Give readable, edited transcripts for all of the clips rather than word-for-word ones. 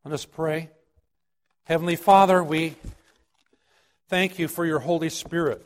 Let us pray. Heavenly Father, we thank you for your Holy Spirit,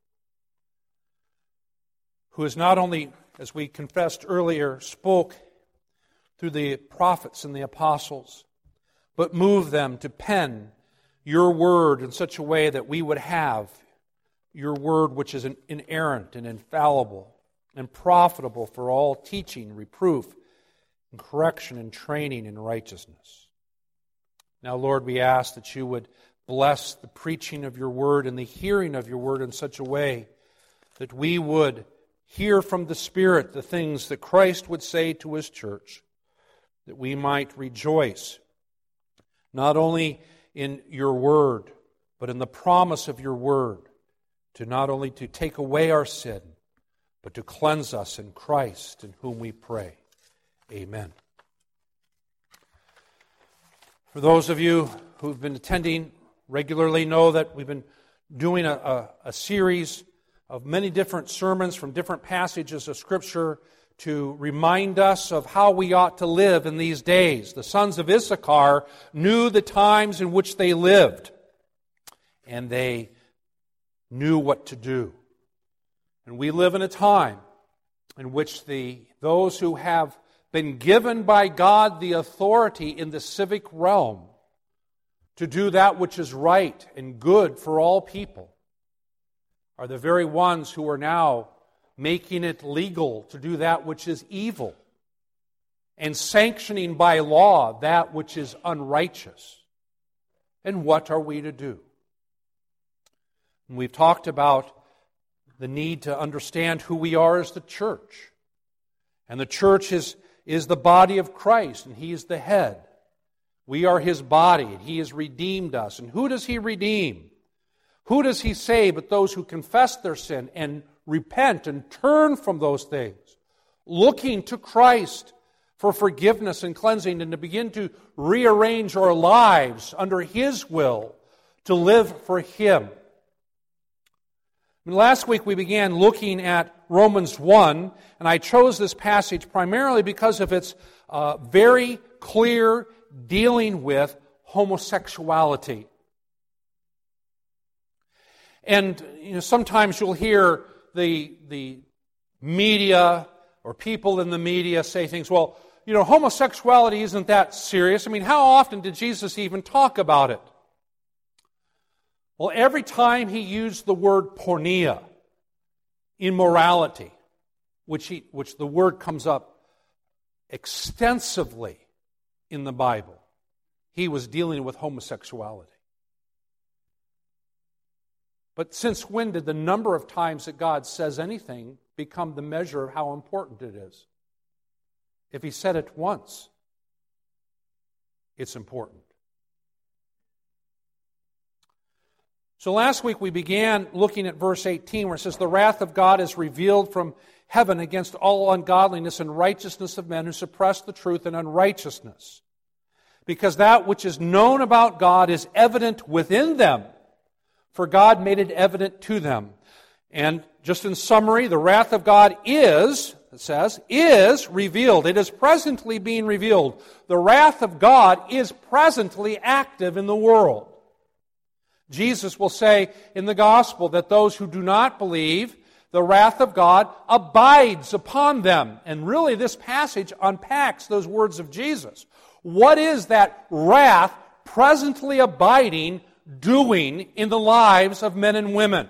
who has not only, as we confessed earlier, spoke through the prophets and the apostles, but moved them to pen your word in such a way that we would have your word, which is inerrant and infallible and profitable for all teaching, reproof, and correction and training in righteousness. Now, Lord, we ask that you would bless the preaching of your word and the hearing of your word in such a way that we would hear from the Spirit the things that Christ would say to His church, that we might rejoice not only in your word, but in the promise of your word, to not only to take away our sin, but to cleanse us in Christ, in whom we pray. Amen. For those of you who've been attending regularly know that we've been doing a series of many different sermons from different passages of Scripture to remind us of how we ought to live in these days. The sons of Issachar knew the times in which they lived, and they knew what to do. And we live in a time in which those who have been given by God the authority in the civic realm to do that which is right and good for all people are the very ones who are now making it legal to do that which is evil and sanctioning by law that which is unrighteous. And what are we to do? And we've talked about the need to understand who we are as the church. And the church is the body of Christ, and He is the head. We are His body, and He has redeemed us. And who does He redeem? Who does He save but those who confess their sin and repent and turn from those things, looking to Christ for forgiveness and cleansing, and to begin to rearrange our lives under His will, to live for Him. Last week we began looking at Romans 1, and I chose this passage primarily because of its very clear dealing with homosexuality. And sometimes you'll hear the media or people in the media say things, well, homosexuality isn't that serious. I mean, how often did Jesus even talk about it? Well, every time He used the word porneia, immorality, which the word comes up extensively in the Bible, He was dealing with homosexuality. But since when did the number of times that God says anything become the measure of how important it is? If He said it once, it's important. So last week we began looking at verse 18 where it says, "The wrath of God is revealed from heaven against all ungodliness and righteousness of men who suppress the truth in unrighteousness. Because that which is known about God is evident within them, for God made it evident to them." And just in summary, the wrath of God is revealed. It is presently being revealed. The wrath of God is presently active in the world. Jesus will say in the gospel that those who do not believe, the wrath of God abides upon them. And really this passage unpacks those words of Jesus. What is that wrath presently abiding doing in the lives of men and women?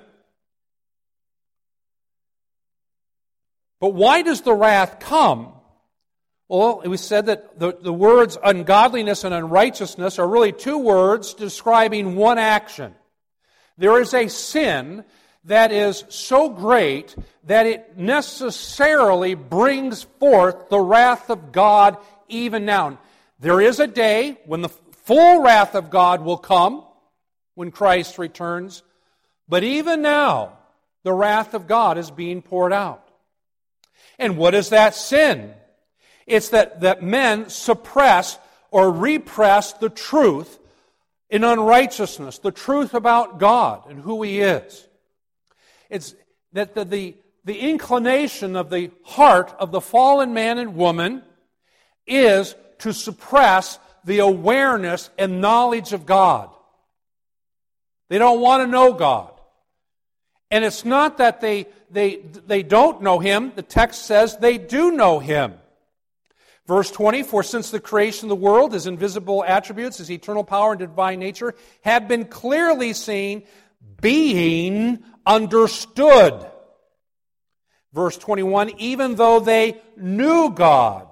But why does the wrath come? Well, we said that the words ungodliness and unrighteousness are really two words describing one action. There is a sin that is so great that it necessarily brings forth the wrath of God even now. There is a day when the full wrath of God will come, when Christ returns, but even now, the wrath of God is being poured out. And what is that sin? It's that men suppress or repress the truth in unrighteousness, the truth about God and who He is. It's that the inclination of the heart of the fallen man and woman is to suppress the awareness and knowledge of God. They don't want to know God. And it's not that they don't know Him. The text says they do know Him. Verse 20, for since the creation of the world, His invisible attributes, His eternal power and divine nature, have been clearly seen, being understood. Verse 21, even though they knew God,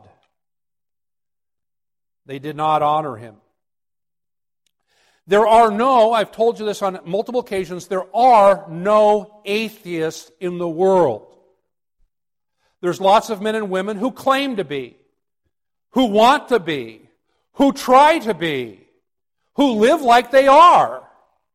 they did not honor Him. There are no, I've told you this on multiple occasions, there are no atheists in the world. There's lots of men and women who claim to be, who want to be, who try to be, who live like they are.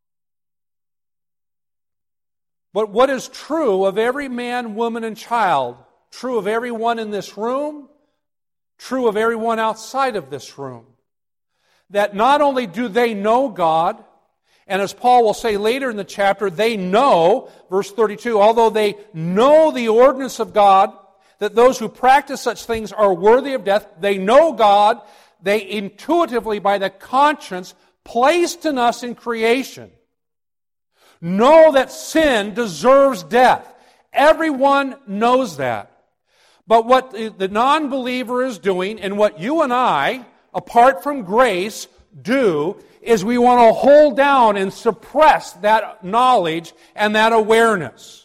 But what is true of every man, woman, and child, true of everyone in this room, true of everyone outside of this room, that not only do they know God, and as Paul will say later in the chapter, they know, verse 32, although they know the ordinance of God, that those who practice such things are worthy of death, they know God, they intuitively, by the conscience placed in us in creation, know that sin deserves death. Everyone knows that. But what the non-believer is doing, and what you and I, apart from grace, do, is we want to hold down and suppress that knowledge and that awareness.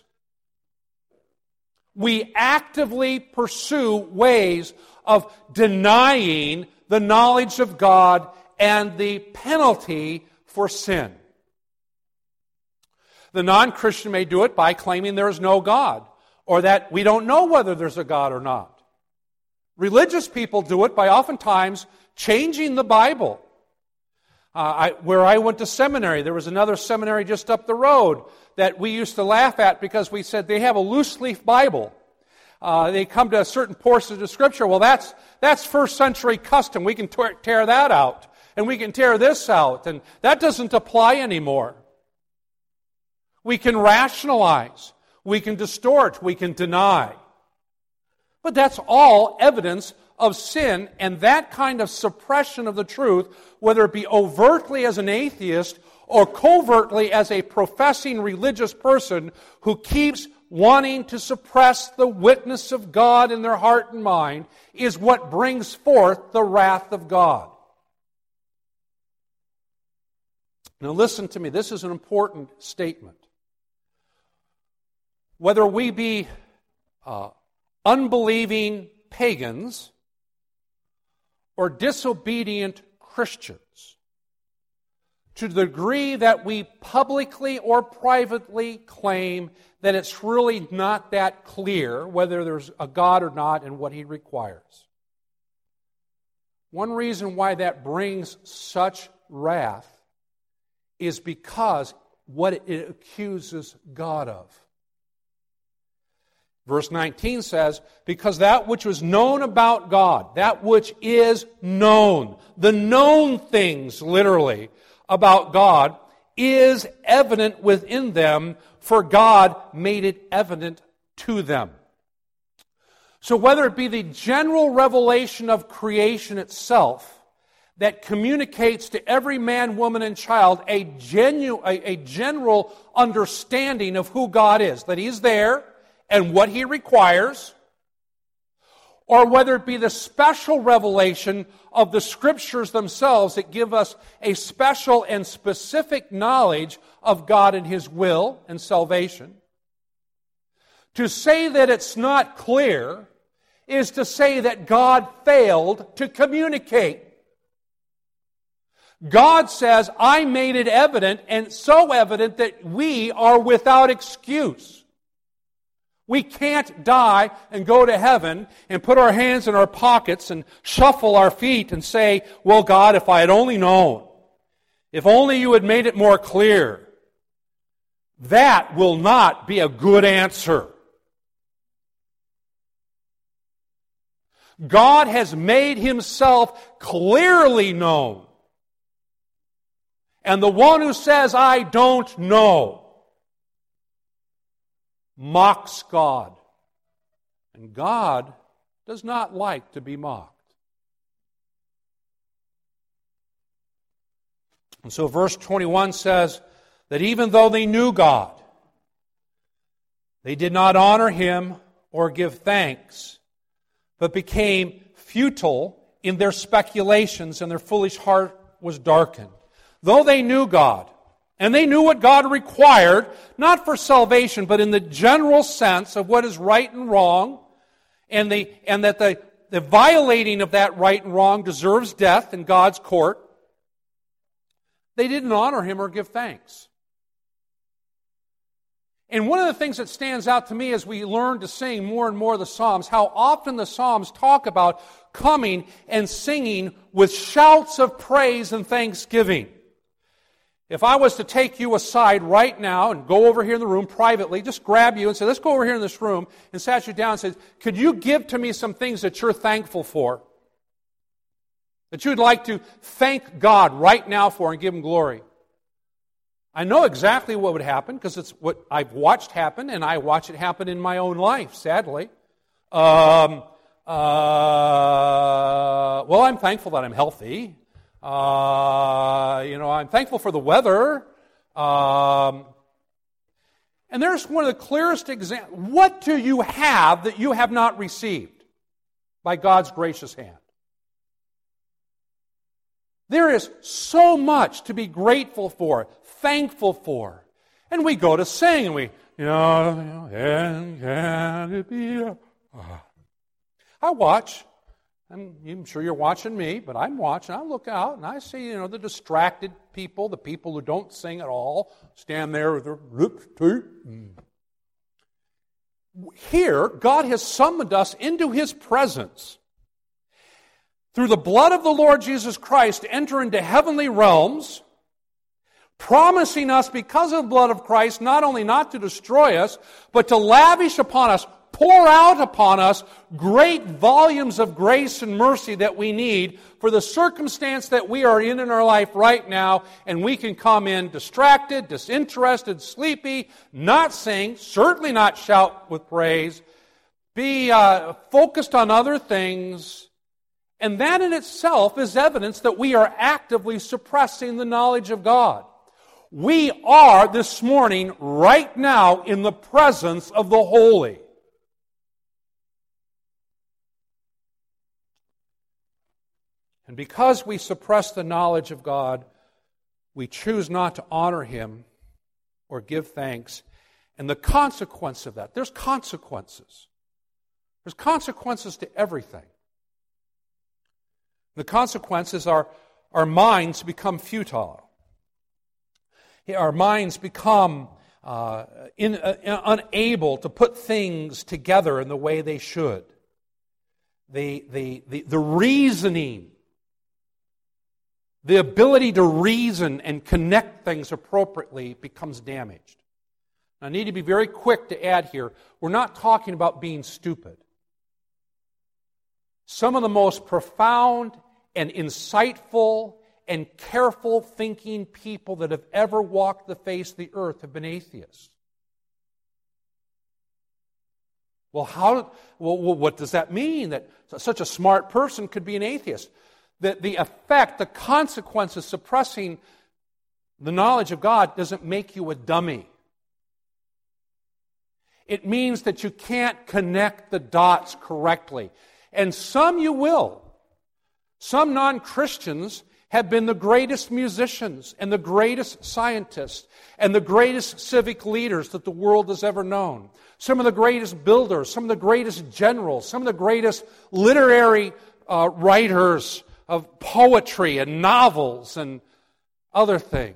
We actively pursue ways of denying the knowledge of God and the penalty for sin. The non-Christian may do it by claiming there is no God, or that we don't know whether there's a God or not. Religious people do it by oftentimes changing the Bible. Where I went to seminary, there was another seminary just up the road that we used to laugh at because we said they have a loose leaf Bible. They come to a certain portion of the Scripture. Well, that's first century custom. We can tear that out, and we can tear this out, and that doesn't apply anymore. We can rationalize, we can distort, we can deny. But that's all evidence of sin, and that kind of suppression of the truth, whether it be overtly as an atheist or covertly as a professing religious person who keeps wanting to suppress the witness of God in their heart and mind, is what brings forth the wrath of God. Now listen to me, this is an important statement. Whether we be unbelieving pagans or disobedient Christians, to the degree that we publicly or privately claim that it's really not that clear whether there's a God or not and what He requires. One reason why that brings such wrath is because what it accuses God of. Verse 19 says, because that which was known about God, that which is known, the known things, literally, about God, is evident within them, for God made it evident to them. So whether it be the general revelation of creation itself that communicates to every man, woman, and child a general understanding of who God is, that He is there, and what He requires, or whether it be the special revelation of the Scriptures themselves that give us a special and specific knowledge of God and His will and salvation. To say that it's not clear is to say that God failed to communicate. God says, I made it evident, and so evident that we are without excuse. We can't die and go to heaven and put our hands in our pockets and shuffle our feet and say, well, God, if I had only known, if only You had made it more clear. That will not be a good answer. God has made Himself clearly known. And the one who says, I don't know, mocks God. And God does not like to be mocked. And so verse 21 says that even though they knew God, they did not honor Him or give thanks, but became futile in their speculations, and their foolish heart was darkened. Though they knew God, and they knew what God required, not for salvation, but in the general sense of what is right and wrong, and that the violating of that right and wrong deserves death in God's court, they didn't honor Him or give thanks. And one of the things that stands out to me as we learn to sing more and more of the Psalms, how often the Psalms talk about coming and singing with shouts of praise and thanksgiving. If I was to take you aside right now and go over here in the room privately, just grab you and say, let's go over here in this room, and sat you down and said, could you give to me some things that you're thankful for? That you'd like to thank God right now for and give Him glory? I know exactly what would happen because it's what I've watched happen, and I watch it happen in my own life, sadly. Well, I'm thankful that I'm healthy. I'm thankful for the weather. And there's one of the clearest examples. What do you have that you have not received by God's gracious hand? There is so much to be grateful for, thankful for. And we go to sing, and and can it be? I watch. I'm sure you're watching me, but I'm watching. I look out, and I see, the distracted people, the people who don't sing at all, stand there with their lips tight. Here, God has summoned us into His presence through the blood of the Lord Jesus Christ to enter into heavenly realms, promising us, because of the blood of Christ, not only not to destroy us, but to lavish upon us, pour out upon us great volumes of grace and mercy that we need for the circumstance that we are in our life right now, and we can come in distracted, disinterested, sleepy, not sing, certainly not shout with praise, be focused on other things. And that in itself is evidence that we are actively suppressing the knowledge of God. We are this morning, right now, in the presence of the holy. And because we suppress the knowledge of God, we choose not to honor Him or give thanks. And the consequence of that, there's consequences. There's consequences to everything. The consequences are our minds become futile. Our minds become unable to put things together in the way they should. The reasoning, the ability to reason and connect things appropriately becomes damaged. I need to be very quick to add here, we're not talking about being stupid. Some of the most profound and insightful and careful thinking people that have ever walked the face of the earth have been atheists. Well, what does that mean that such a smart person could be an atheist? The effect, the consequence of suppressing the knowledge of God doesn't make you a dummy. It means that you can't connect the dots correctly. And some you will. Some non-Christians have been the greatest musicians and the greatest scientists and the greatest civic leaders that the world has ever known. Some of the greatest builders, some of the greatest generals, some of the greatest literary writers of poetry and novels and other things.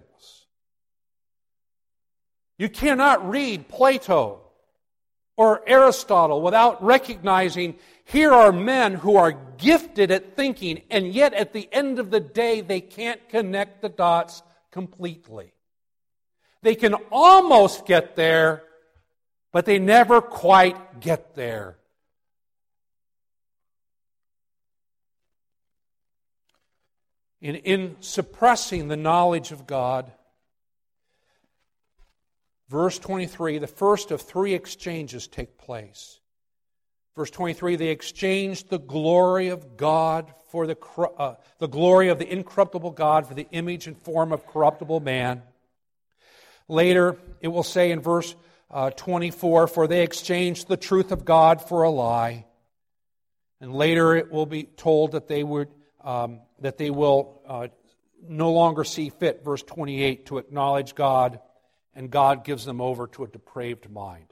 You cannot read Plato or Aristotle without recognizing here are men who are gifted at thinking, and yet at the end of the day they can't connect the dots completely. They can almost get there, but they never quite get there. In suppressing the knowledge of God, verse 23, the first of three exchanges take place. Verse 23, they exchanged the glory of God for the glory of the incorruptible God for the image and form of corruptible man. Later, it will say in verse 24, for they exchanged the truth of God for a lie. And later it will be told that they will no longer see fit, verse 28, to acknowledge God, and God gives them over to a depraved mind.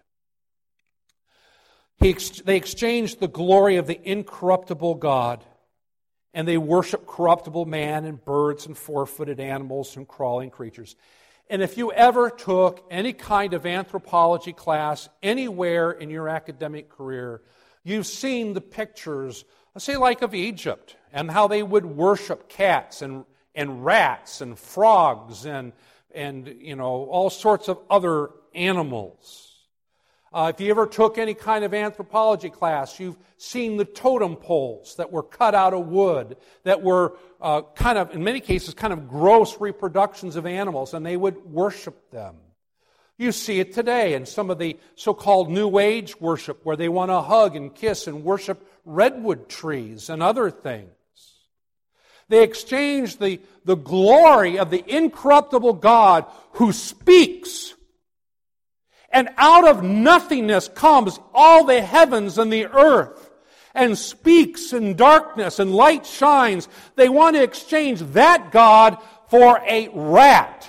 They exchanged the glory of the incorruptible God, and they worship corruptible man and birds and four-footed animals and crawling creatures. And if you ever took any kind of anthropology class anywhere in your academic career, you've seen the pictures, say like of Egypt, and how they would worship cats and rats and frogs and all sorts of other animals. If you ever took any kind of anthropology class, you've seen the totem poles that were cut out of wood, that were in many cases, kind of gross reproductions of animals, and they would worship them. You see it today in some of the so-called New Age worship, where they want to hug and kiss and worship redwood trees and other things. They exchange the glory of the incorruptible God who speaks. And out of nothingness comes all the heavens and the earth, and speaks in darkness, and light shines. They want to exchange that God for a rat.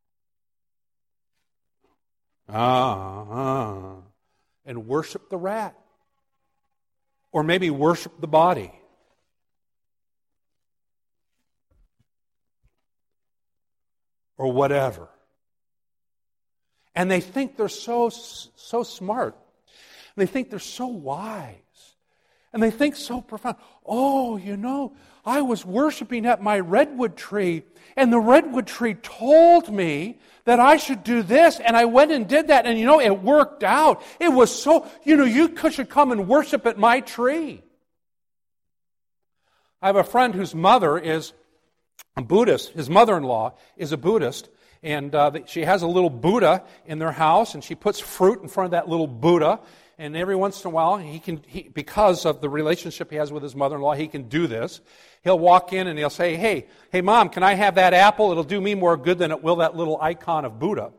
And worship the rat. Or maybe worship the body. Or whatever. And they think they're so smart. And they think they're so wise. And they think so profound. Oh, I was worshiping at my redwood tree, and the redwood tree told me that I should do this, and I went and did that, and it worked out. It was so, you should come and worship at my tree. I have a friend whose mother is a Buddhist. His mother-in-law is a Buddhist. And she has a little Buddha in their house, and she puts fruit in front of that little Buddha. And every once in a while, because of the relationship he has with his mother-in-law, he can do this. He'll walk in and he'll say, hey, Mom, can I have that apple? It'll do me more good than it will that little icon of Buddha.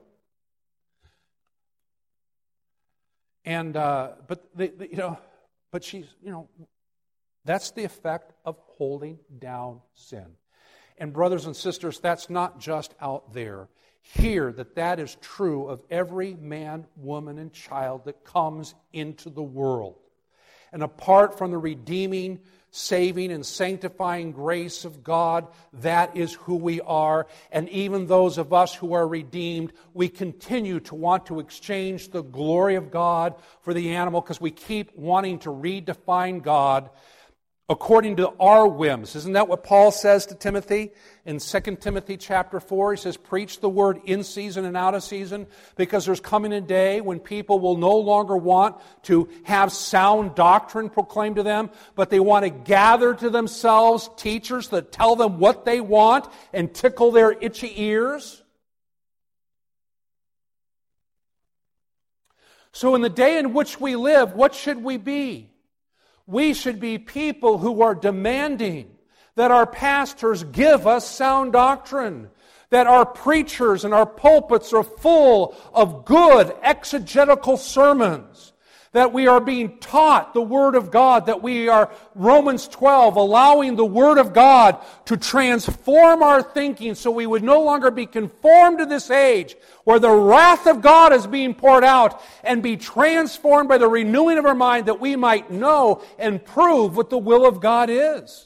And but she's that's the effect of holding down sin. And brothers and sisters, that's not just out there. Hear that is true of every man, woman, and child that comes into the world. And apart from the redeeming, saving, and sanctifying grace of God, that is who we are. And even those of us who are redeemed, we continue to want to exchange the glory of God for the animal because we keep wanting to redefine God according to our whims. Isn't that what Paul says to Timothy in 2 Timothy chapter 4? He says, preach the word in season and out of season, because there's coming a day when people will no longer want to have sound doctrine proclaimed to them, but they want to gather to themselves teachers that tell them what they want and tickle their itchy ears. So in the day in which we live, what should we be? We should be people who are demanding that our pastors give us sound doctrine, that our preachers and our pulpits are full of good exegetical sermons, that we are being taught the Word of God, that we are, Romans 12, allowing the Word of God to transform our thinking so we would no longer be conformed to this age where the wrath of God is being poured out, and be transformed by the renewing of our mind that we might know and prove what the will of God is.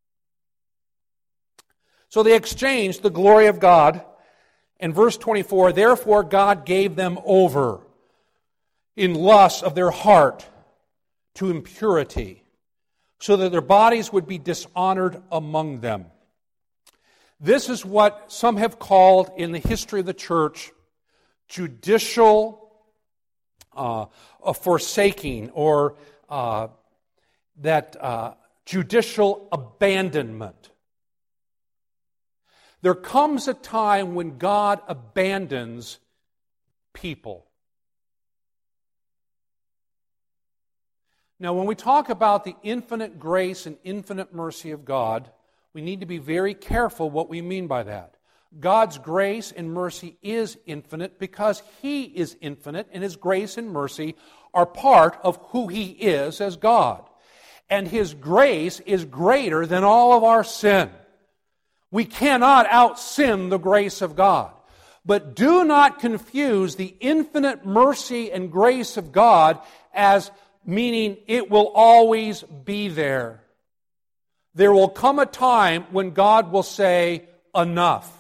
So they exchanged the glory of God. In verse 24, therefore God gave them over in lust of their heart to impurity, so that their bodies would be dishonored among them. This is what some have called in the history of the church judicial forsaking, or judicial abandonment. There comes a time when God abandons people. Now, when we talk about the infinite grace and infinite mercy of God, we need to be very careful what we mean by that. God's grace and mercy is infinite because He is infinite, and His grace and mercy are part of who He is as God. And His grace is greater than all of our sin. We cannot out-sin the grace of God. But do not confuse the infinite mercy and grace of God as meaning it will always be there. There will come a time when God will say, enough.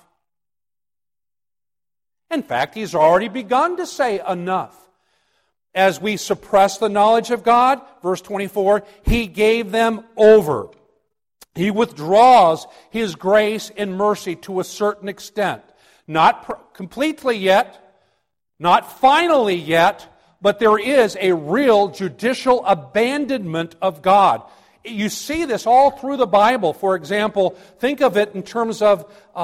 In fact, He's already begun to say enough. As we suppress the knowledge of God, verse 24, He gave them over. He withdraws His grace and mercy to a certain extent. Not completely yet, not finally yet, but there is a real judicial abandonment of God. You see this all through the Bible. For example, think of it in terms of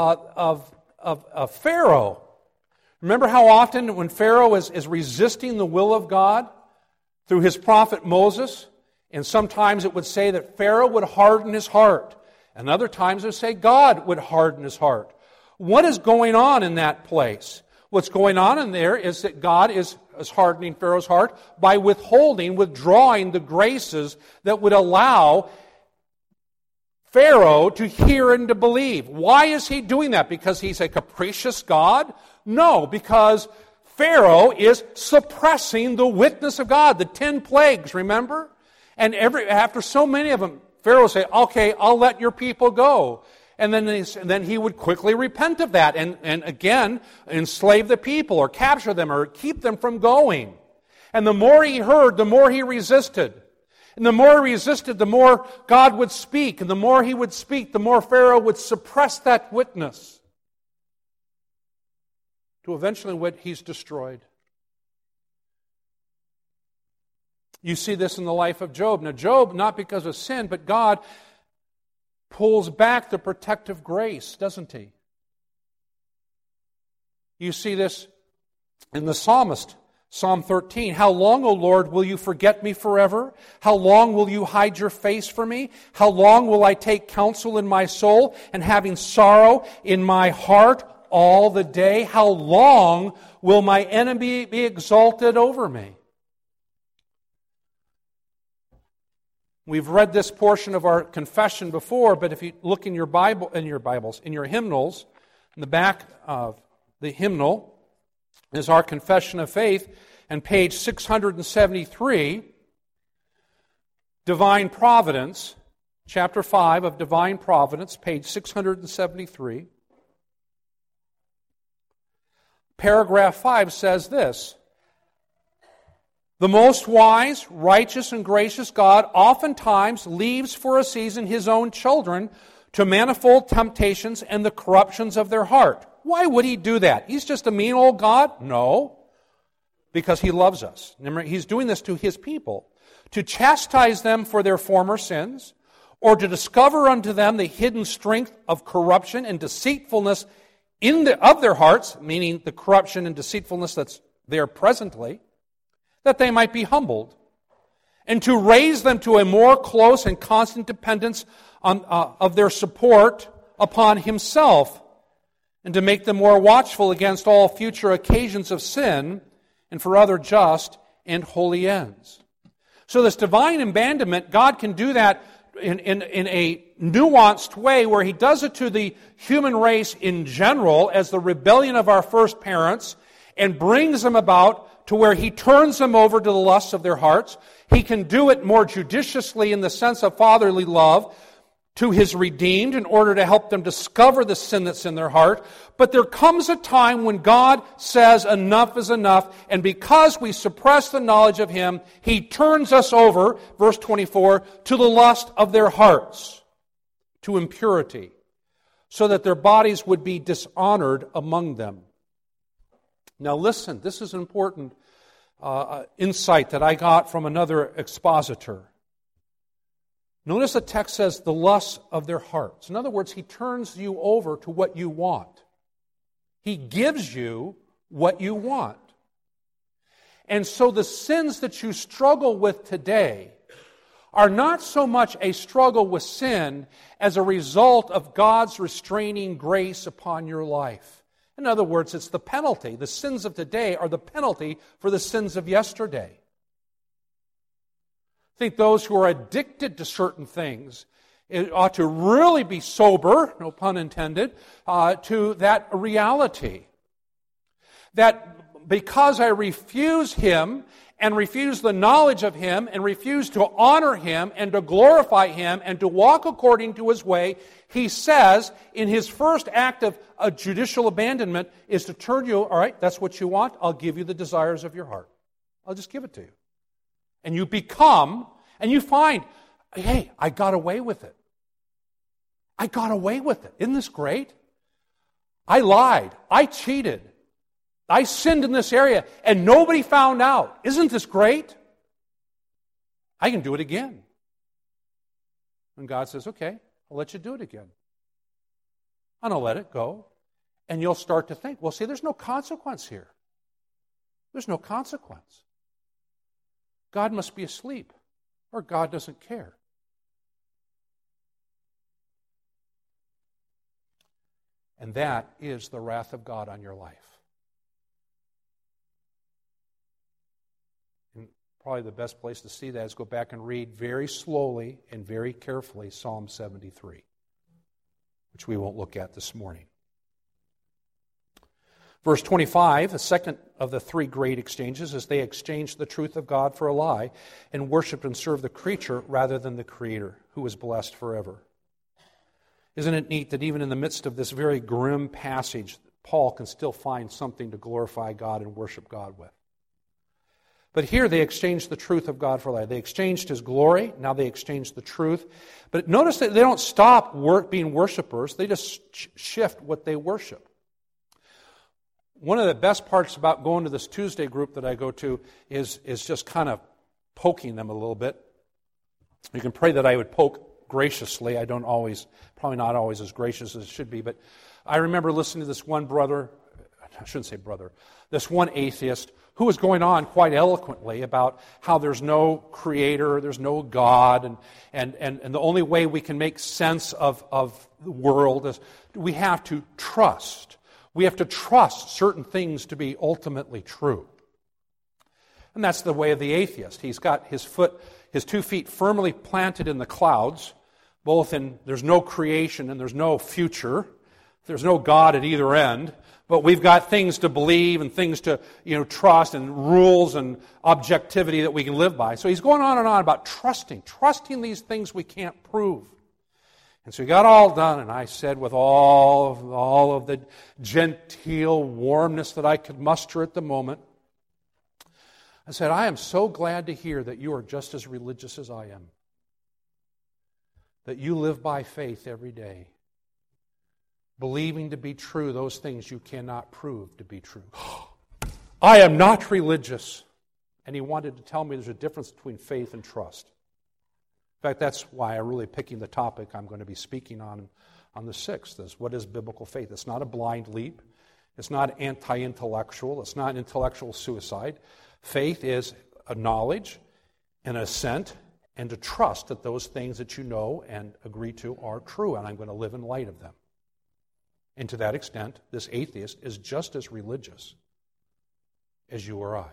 Pharaoh. Remember how often when Pharaoh is resisting the will of God through his prophet Moses, and sometimes it would say that Pharaoh would harden his heart, and other times it would say God would harden his heart. What is going on in that place? What's going on in there is that God is hardening Pharaoh's heart by withdrawing the graces that would allow Pharaoh to hear and to believe. Why is he doing that? Because he's a capricious God? No, because Pharaoh is suppressing the witness of God. The 10 plagues, remember? And after so many of them, Pharaoh will say, okay, I'll let your people go. And then he would quickly repent of that and again enslave the people or capture them or keep them from going. And the more he heard, the more he resisted. And the more he resisted, the more God would speak. And the more he would speak, the more Pharaoh would suppress that witness. To eventually what he's destroyed. You see this in the life of Job. Now Job, not because of sin, but God pulls back the protective grace, doesn't He? You see this in the psalmist, Psalm 13. How long, O Lord, will you forget me forever? How long will you hide your face from me? How long will I take counsel in my soul and having sorrow in my heart all the day? How long will my enemy be exalted over me? We've read this portion of our confession before, but if you look in your Bible, in your hymnals, in the back of the hymnal is our confession of faith, and page 673, Divine Providence, chapter 5 of Divine Providence, page 673. Paragraph 5 says this: the most wise, righteous, and gracious God oftentimes leaves for a season His own children to manifold temptations and the corruptions of their heart. Why would He do that? He's just a mean old God? No, because He loves us. Remember, He's doing this to His people, to chastise them for their former sins, or to discover unto them the hidden strength of corruption and deceitfulness of their hearts, meaning the corruption and deceitfulness that's there presently, that they might be humbled, and to raise them to a more close and constant dependence of their support upon Himself, and to make them more watchful against all future occasions of sin and for other just and holy ends. So this divine abandonment, God can do that in a nuanced way where He does it to the human race in general as the rebellion of our first parents and brings them about to where He turns them over to the lusts of their hearts. He can do it more judiciously in the sense of fatherly love to His redeemed in order to help them discover the sin that's in their heart. But there comes a time when God says enough is enough, and because we suppress the knowledge of Him, He turns us over, verse 24, to the lust of their hearts, to impurity, so that their bodies would be dishonored among them. Now listen, this is an important insight that I got from another expositor. Notice the text says the lusts of their hearts. In other words, He turns you over to what you want. He gives you what you want. And so the sins that you struggle with today are not so much a struggle with sin as a result of God's restraining grace upon your life. In other words, it's the penalty. The sins of today are the penalty for the sins of yesterday. I think those who are addicted to certain things ought to really be sober, no pun intended, to that reality. That because I refuse Him and refuse the knowledge of Him and refuse to honor Him and to glorify Him and to walk according to His way, He says in His first act of a judicial abandonment is to turn you, all right, that's what you want, I'll give you the desires of your heart. I'll just give it to you. And you become, and you find, hey, I got away with it. I got away with it. Isn't this great? I lied. I cheated. I sinned in this area, and nobody found out. Isn't this great? I can do it again. And God says, okay, I'll let you do it again. And I'll let it go. And you'll start to think, well, see, there's no consequence here. There's no consequence. God must be asleep, or God doesn't care. And that is the wrath of God on your life. And probably the best place to see that is go back and read very slowly and very carefully Psalm 73, which we won't look at this morning. Verse 25, the second of the three great exchanges, is they exchanged the truth of God for a lie and worshiped and served the creature rather than the Creator, who is blessed forever. Isn't it neat that even in the midst of this very grim passage, Paul can still find something to glorify God and worship God with? But here they exchanged the truth of God for a lie. They exchanged His glory, now they exchanged the truth. But notice that they don't stop being worshipers, they just shift what they worship. One of the best parts about going to this Tuesday group that I go to is just kind of poking them a little bit. You can pray that I would poke graciously. I don't always, probably not always as gracious as it should be, but I remember listening to this one brother, I shouldn't say brother, this one atheist who was going on quite eloquently about how there's no creator, there's no God, and the only way we can make sense of the world is we have to trust. We have to trust certain things to be ultimately true. And that's the way of the atheist. He's got his 2 feet firmly planted in the clouds, both in there's no creation and there's no future. There's no God at either end, but we've got things to believe and things to trust and rules and objectivity that we can live by. So he's going on and on about trusting these things we can't prove. And so he got all done, and I said with all of the genteel warmness that I could muster at the moment, I said, I am so glad to hear that you are just as religious as I am. That you live by faith every day. Believing to be true those things you cannot prove to be true. I am not religious. And he wanted to tell me there's a difference between faith and trust. In fact, that's why I'm really picking the topic I'm going to be speaking on the 6th, is what is biblical faith. It's not a blind leap. It's not anti-intellectual. It's not intellectual suicide. Faith is a knowledge, an assent, and to trust that those things that you know and agree to are true, and I'm going to live in light of them. And to that extent, this atheist is just as religious as you or I.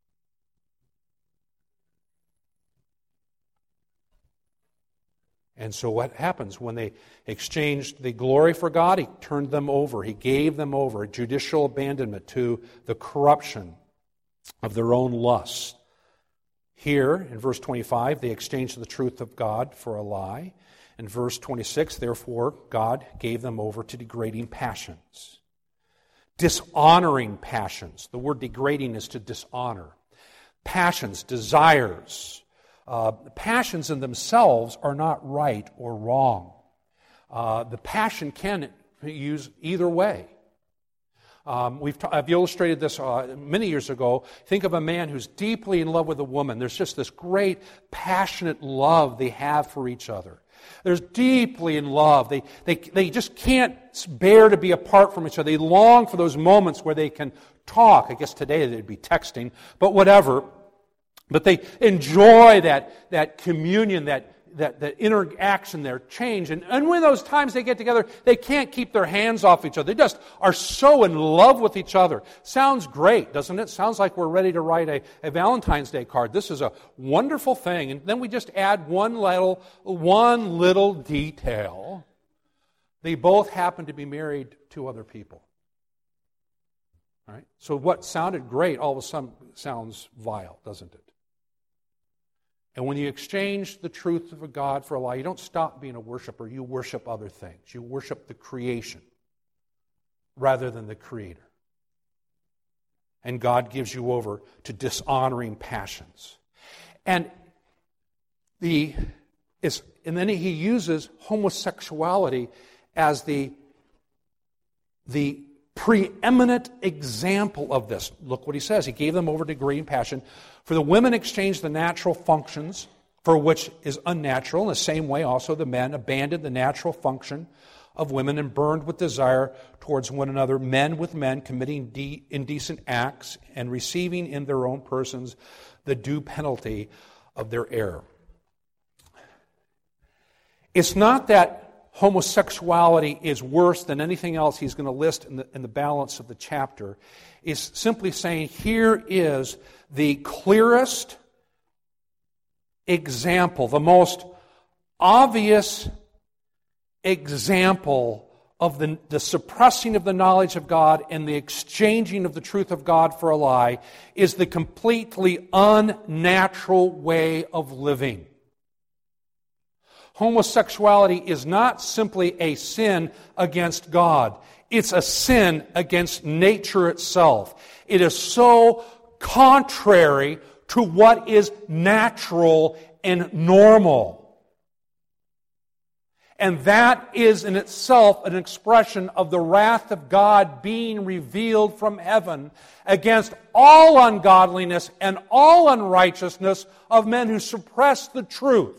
And so what happens when they exchanged the glory for God? He turned them over. He gave them over, judicial abandonment to the corruption of their own lusts. Here, in verse 25, they exchanged the truth of God for a lie. In verse 26, therefore, God gave them over to degrading passions. Dishonoring passions. The word degrading is to dishonor. Passions, desires. Passions in themselves are not right or wrong. The passion can be used either way. I've illustrated this many years ago. Think of a man who's deeply in love with a woman. There's just this great, passionate love they have for each other. They're deeply in love. They just can't bear to be apart from each other. They long for those moments where they can talk. I guess today they'd be texting, but whatever. But they enjoy that communion, that interaction, their change. And when those times they get together, they can't keep their hands off each other. They just are so in love with each other. Sounds great, doesn't it? Sounds like we're ready to write a Valentine's Day card. This is a wonderful thing. And then we just add one little detail. They both happen to be married to other people. All right? So what sounded great all of a sudden sounds vile, doesn't it? And when you exchange the truth of a God for a lie, you don't stop being a worshiper. You worship other things. You worship the creation rather than the Creator. And God gives you over to dishonoring passions. And then He uses homosexuality as the preeminent example of this. Look what He says. He gave them over to greed and passion. For the women exchanged the natural functions for which is unnatural. In the same way also the men abandoned the natural function of women and burned with desire towards one another, men with men committing indecent acts and receiving in their own persons the due penalty of their error. It's not that homosexuality is worse than anything else he's going to list in the balance of the chapter. It's simply saying here is the clearest example, the most obvious example of the suppressing of the knowledge of God and the exchanging of the truth of God for a lie is the completely unnatural way of living. Homosexuality is not simply a sin against God. It's a sin against nature itself. It is so contrary to what is natural and normal. And that is in itself an expression of the wrath of God being revealed from heaven against all ungodliness and all unrighteousness of men who suppress the truth.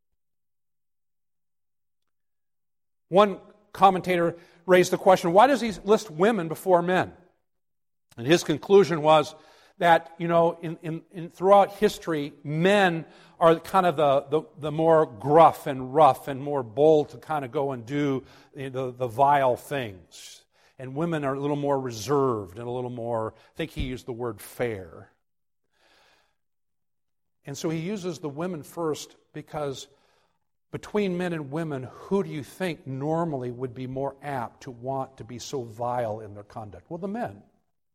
One commentator raised the question, why does he list women before men? And his conclusion was that, in throughout history, men are kind of the more gruff and rough and more bold to kind of go and do the vile things. And women are a little more reserved and a little more, I think he used the word fair. And so he uses the women first because between men and women, who do you think normally would be more apt to want to be so vile in their conduct? Well, the men.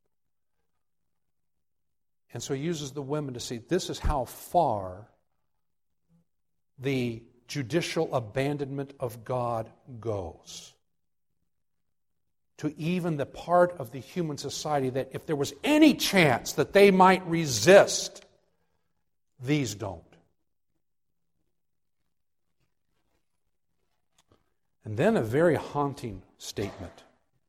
And so he uses the women to see this is how far the judicial abandonment of God goes. To even the part of the human society that if there was any chance that they might resist, these don't. And then a very haunting statement.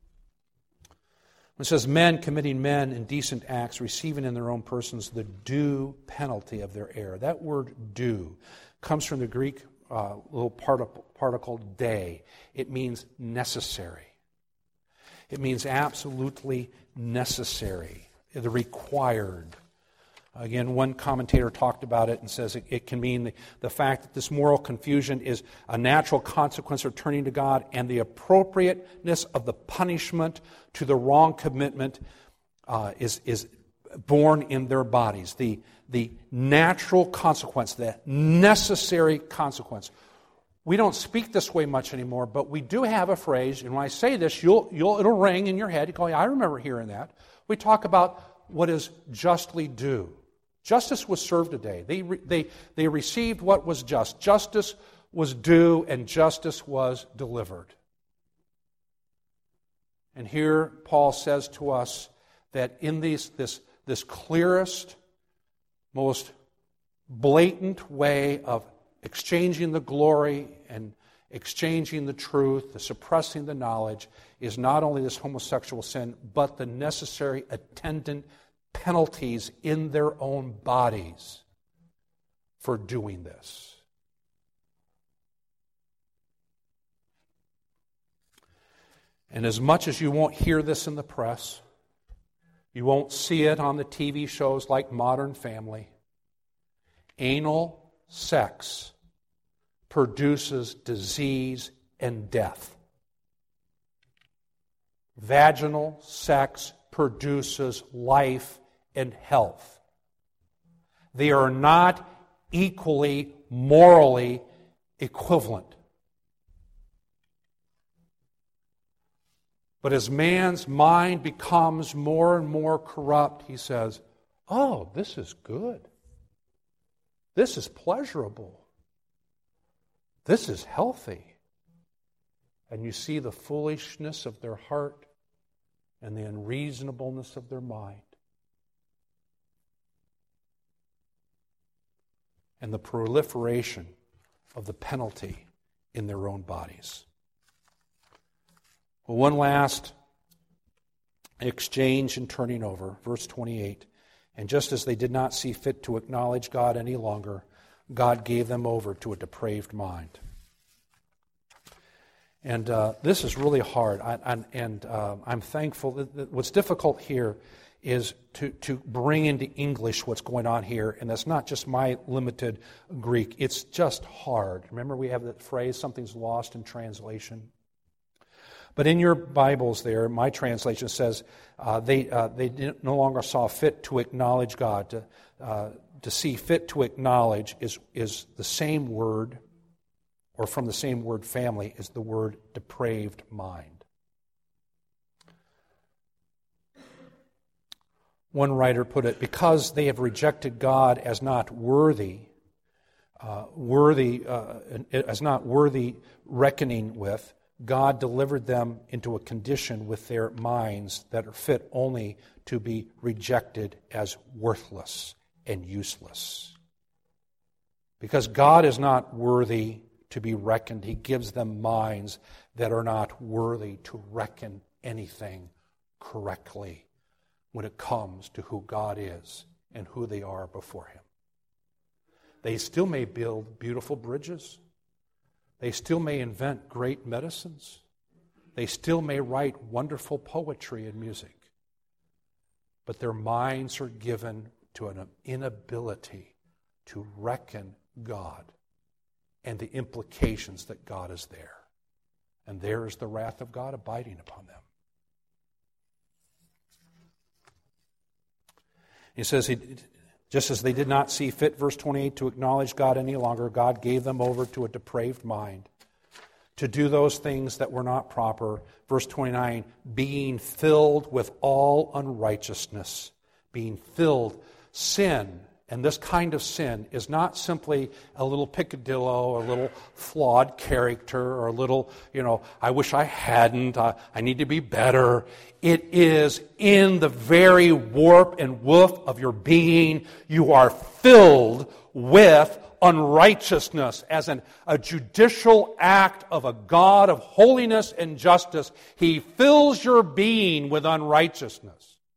It says, men committing men indecent acts, receiving in their own persons the due penalty of their error. That word due comes from the Greek little particle de. It means necessary. It means absolutely necessary, the required. Again, one commentator talked about it and says it can mean the fact that this moral confusion is a natural consequence of turning to God, and the appropriateness of the punishment to the wrong commitment is born in their bodies. The natural consequence, the necessary consequence. We don't speak this way much anymore, but we do have a phrase, and when I say this, it'll ring in your head. You go, yeah, I remember hearing that. We talk about what is justly due. Justice was served today. They received what was just. Justice was due and justice was delivered. And here Paul says to us that in this clearest, most blatant way of exchanging the glory and exchanging the truth, the suppressing the knowledge, is not only this homosexual sin, but the necessary attendant penalties in their own bodies for doing this. And as much as you won't hear this in the press, you won't see it on the TV shows like Modern Family, Anal sex produces disease and death. Vaginal sex produces life and health. They are not equally morally equivalent. But as man's mind becomes more and more corrupt, he says, oh, this is good. This is pleasurable. This is healthy. And you see the foolishness of their heart and the unreasonableness of their mind. And the proliferation of the penalty in their own bodies. Well, one last exchange and turning over, verse 28. And just as they did not see fit to acknowledge God any longer, God gave them over to a depraved mind. And this is really hard, I'm thankful. What's difficult here is to bring into English what's going on here, and that's not just my limited Greek. It's just hard. Remember we have that phrase, something's lost in translation? But in your Bibles there, my translation says they no longer saw fit to acknowledge God. To see fit to acknowledge is the same word, or from the same word family, is the word depraved mind. One writer put it, because they have rejected God as not worthy reckoning with, God delivered them into a condition with their minds that are fit only to be rejected as worthless and useless. Because God is not worthy to be reckoned, He gives them minds that are not worthy to reckon anything correctly when it comes to who God is and who they are before Him. They still may build beautiful bridges. They still may invent great medicines. They still may write wonderful poetry and music. But their minds are given to an inability to reckon God and the implications that God is there. And there is the wrath of God abiding upon them. He says, just as they did not see fit, verse 28, to acknowledge God any longer, God gave them over to a depraved mind to do those things that were not proper. Verse 29, being filled with all unrighteousness. Being filled. Sin, and this kind of sin, is not simply a little picadillo, a little flawed character, or a little, I wish I hadn't, I need to be better. It is in the very warp and woof of your being. You are filled with unrighteousness as a judicial act of a God of holiness and justice. He fills your being with unrighteousness.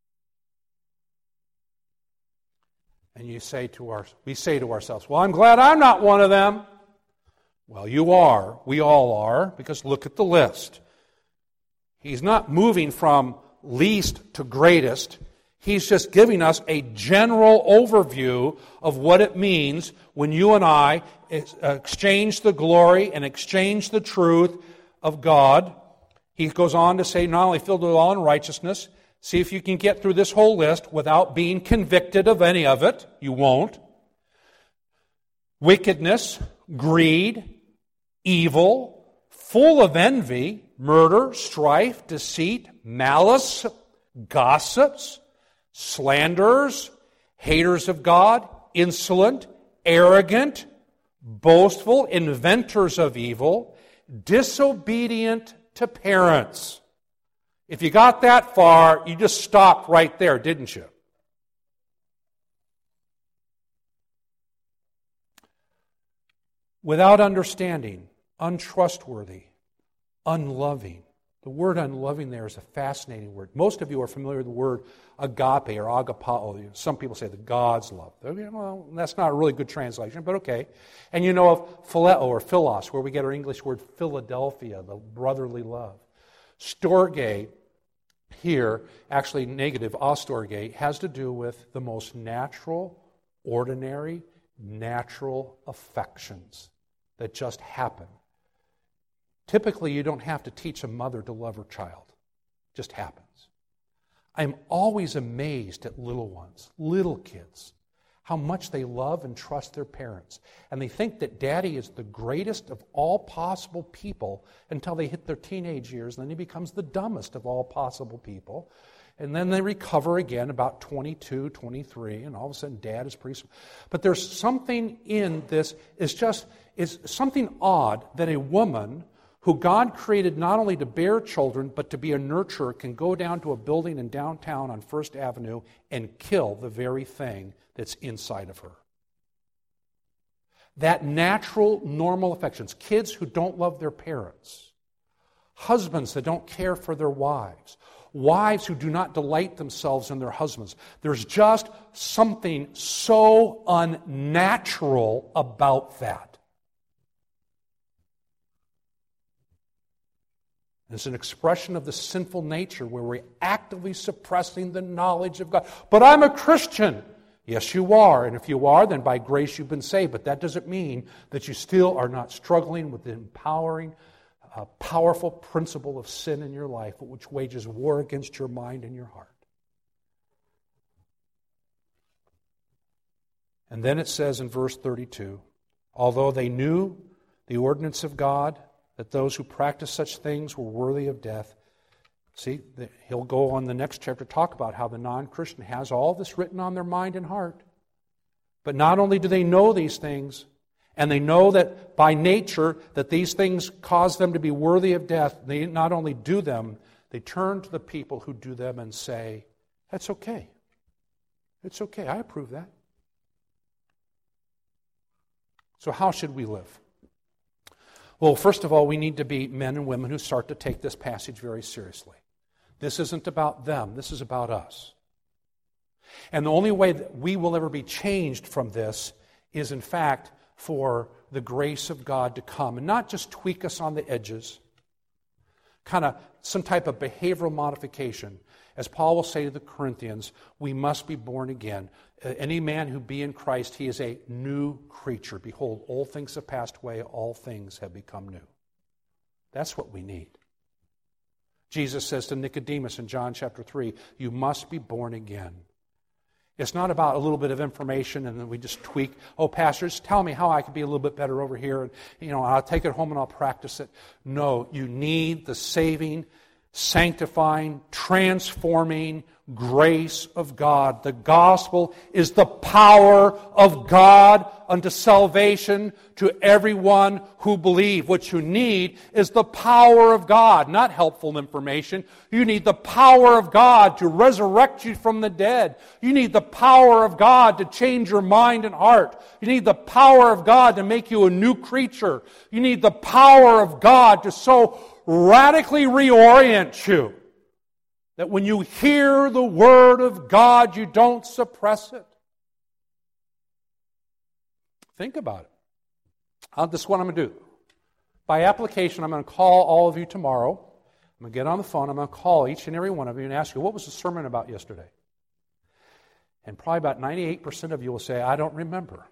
And we say to ourselves, well, I'm glad I'm not one of them. Well, you are. We all are, because look at the list. He's not moving from least to greatest. He's just giving us a general overview of what it means when you and I exchange the glory and exchange the truth of God. He goes on to say, not only filled with all unrighteousness. See if you can get through this whole list without being convicted of any of it. You won't. Wickedness, greed, evil, full of envy, murder, strife, deceit, malice, gossips, slanderers, haters of God, insolent, arrogant, boastful, inventors of evil, disobedient to parents. If you got that far, you just stopped right there, didn't you? Without understanding, untrustworthy, unloving. The word unloving there is a fascinating word. Most of you are familiar with the word agape or agapao. Some people say the God's love. Well, that's not a really good translation, but okay. And you know of phileo or philos, where we get our English word Philadelphia, the brotherly love. Storge, here, actually negative, astorge, has to do with the most natural, ordinary, natural affections that just happen. Typically, you don't have to teach a mother to love her child. It just happens. I'm always amazed at little ones, little kids, how much they love and trust their parents. And they think that daddy is the greatest of all possible people until they hit their teenage years, and then he becomes the dumbest of all possible people. And then they recover again about 22, 23, and all of a sudden dad is pretty... But there's something in this, is something odd that a woman who God created not only to bear children, but to be a nurturer, can go down to a building in downtown on First Avenue and kill the very thing that's inside of her. That natural, normal affections. Kids who don't love their parents. Husbands that don't care for their wives. Wives who do not delight themselves in their husbands. There's just something so unnatural about that. It's an expression of the sinful nature where we're actively suppressing the knowledge of God. But I'm a Christian. Yes, you are. And if you are, then by grace you've been saved. But that doesn't mean that you still are not struggling with the empowering, powerful principle of sin in your life, which wages war against your mind and your heart. And then it says in verse 32, although they knew the ordinance of God, that those who practice such things were worthy of death. See, he'll go on the next chapter talk about how the non-Christian has all this written on their mind and heart. But not only do they know these things, and they know that by nature that these things cause them to be worthy of death, they not only do them, they turn to the people who do them and say, that's okay. It's okay. I approve that. So how should we live? Well, first of all, we need to be men and women who start to take this passage very seriously. This isn't about them. This is about us. And the only way that we will ever be changed from this is, in fact, for the grace of God to come and not just tweak us on the edges, kind of some type of behavioral modification. As Paul will say to the Corinthians, we must be born again. Any man who be in Christ, he is a new creature. Behold, all things have passed away, all things have become new. That's what we need. Jesus says to Nicodemus in John chapter 3, you must be born again. It's not about a little bit of information and then we just tweak. Oh, pastor, just tell me how I can be a little bit better over here. And, I'll take it home and I'll practice it. No, you need the saving, sanctifying, transforming grace of God. The gospel is the power of God unto salvation to everyone who believes. What you need is the power of God, not helpful information. You need the power of God to resurrect you from the dead. You need the power of God to change your mind and heart. You need the power of God to make you a new creature. You need the power of God to so radically reorient you that when you hear the Word of God, you don't suppress it. Think about it. This is what I'm going to do. By application, I'm going to call all of you tomorrow. I'm going to get on the phone. I'm going to call each and every one of you and ask you, what was the sermon about yesterday? And probably about 98% of you will say, I don't remember.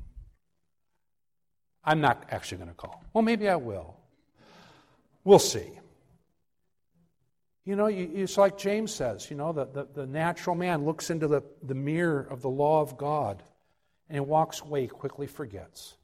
I'm not actually going to call. Well, maybe I will. We'll see. It's like James says, the natural man looks into the mirror of the law of God and he walks away, quickly forgets.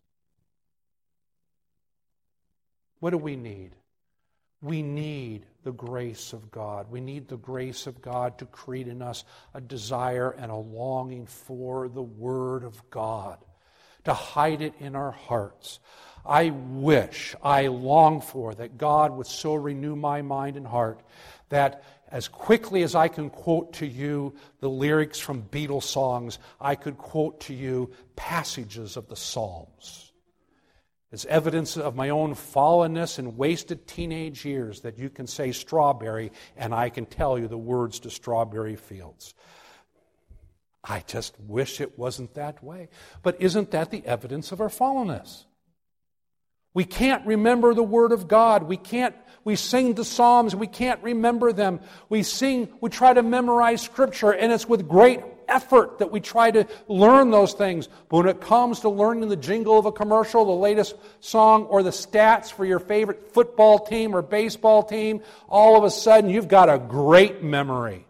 What do we need? We need the grace of God. We need the grace of God to create in us a desire and a longing for the Word of God, to hide it in our hearts. I long for that God would so renew my mind and heart that as quickly as I can quote to you the lyrics from Beatles songs, I could quote to you passages of the Psalms. It's evidence of my own fallenness and wasted teenage years that you can say strawberry and I can tell you the words to Strawberry Fields. I just wish it wasn't that way. But isn't that the evidence of our fallenness? We can't remember the Word of God. We sing the Psalms, we can't remember them. We try to memorize Scripture, and it's with great effort that we try to learn those things. But when it comes to learning the jingle of a commercial, the latest song, or the stats for your favorite football team or baseball team, all of a sudden you've got a great memory.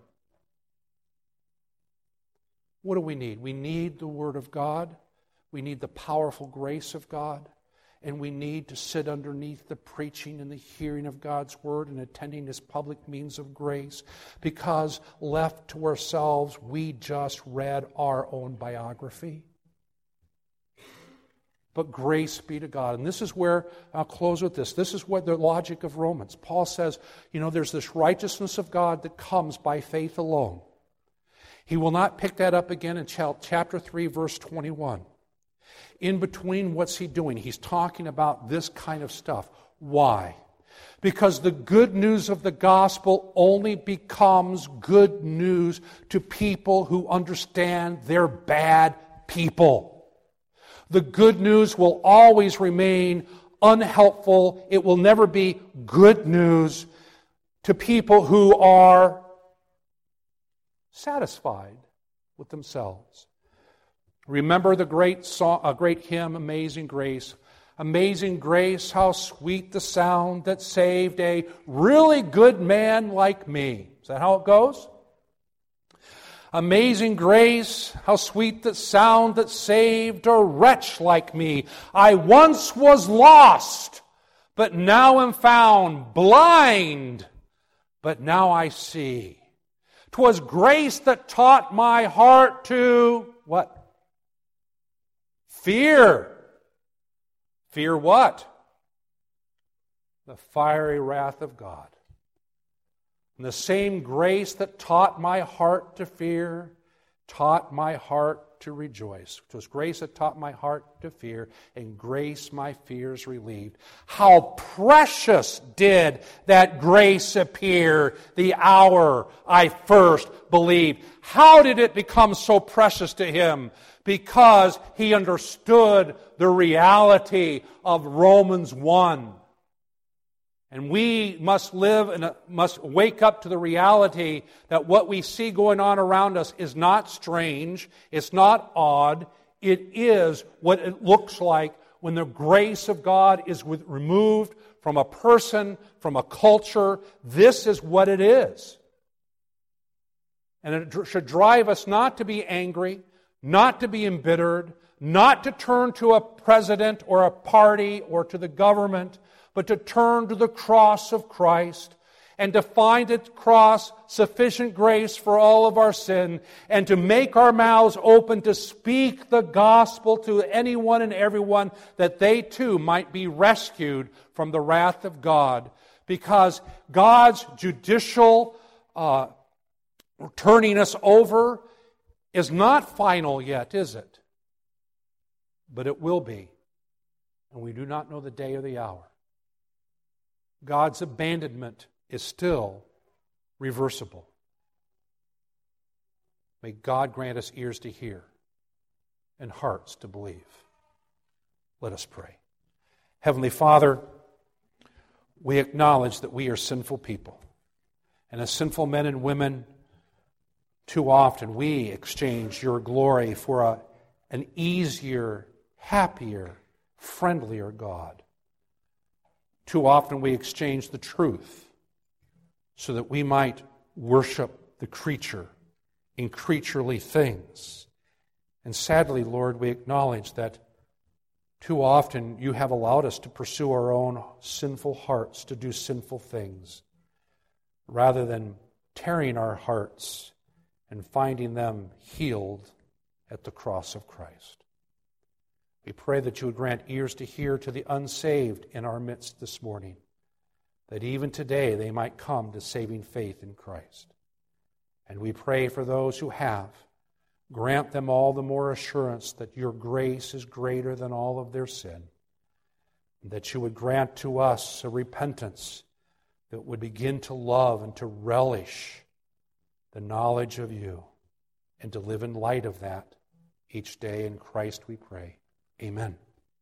What do we need? We need the Word of God. We need the powerful grace of God. And we need to sit underneath the preaching and the hearing of God's Word and attending His public means of grace, because left to ourselves, we just read our own biography. But grace be to God. And this is where, I'll close with this. This is what the logic of Romans. Paul says, there's this righteousness of God that comes by faith alone. He will not pick that up again in chapter 3, verse 21. In between, what's he doing? He's talking about this kind of stuff. Why? Because the good news of the gospel only becomes good news to people who understand they're bad people. The good news will always remain unhelpful. It will never be good news to people who are satisfied with themselves. Remember the great song, great hymn, Amazing Grace. Amazing grace, how sweet the sound that saved a really good man like me. Is that how it goes? Amazing grace, how sweet the sound that saved a wretch like me. I once was lost, but now am found, blind, but now I see. 'Twas grace that taught my heart to, what? Fear. Fear what? The fiery wrath of God. And the same grace that taught my heart to fear, taught my heart to rejoice. It was grace that taught my heart to fear, and grace my fears relieved. How precious did that grace appear the hour I first believed. How did it become so precious to him? Because he understood the reality of Romans 1. And we must must wake up to the reality that what we see going on around us is not strange, it's not odd, it is what it looks like when the grace of God is removed from a person, from a culture. This is what it is. And it should drive us not to be angry, not to be embittered, not to turn to a president or a party or to the government, but to turn to the cross of Christ and to find at the cross sufficient grace for all of our sin, and to make our mouths open to speak the gospel to anyone and everyone, that they too might be rescued from the wrath of God. Because God's judicial turning us over is not final yet, is it? But it will be. And we do not know the day or the hour. God's abandonment is still reversible. May God grant us ears to hear and hearts to believe. Let us pray. Heavenly Father, we acknowledge that we are sinful people. And as sinful men and women, too often we exchange your glory for an easier, happier, friendlier God. Too often we exchange the truth so that we might worship the creature in creaturely things. And sadly, Lord, we acknowledge that too often you have allowed us to pursue our own sinful hearts, to do sinful things, rather than tearing our hearts and finding them healed at the cross of Christ. We pray that you would grant ears to hear to the unsaved in our midst this morning, that even today they might come to saving faith in Christ. And we pray for those who have. Grant them all the more assurance that your grace is greater than all of their sin, and that you would grant to us a repentance that would begin to love and to relish the knowledge of you, and to live in light of that each day. In Christ we pray. Amen.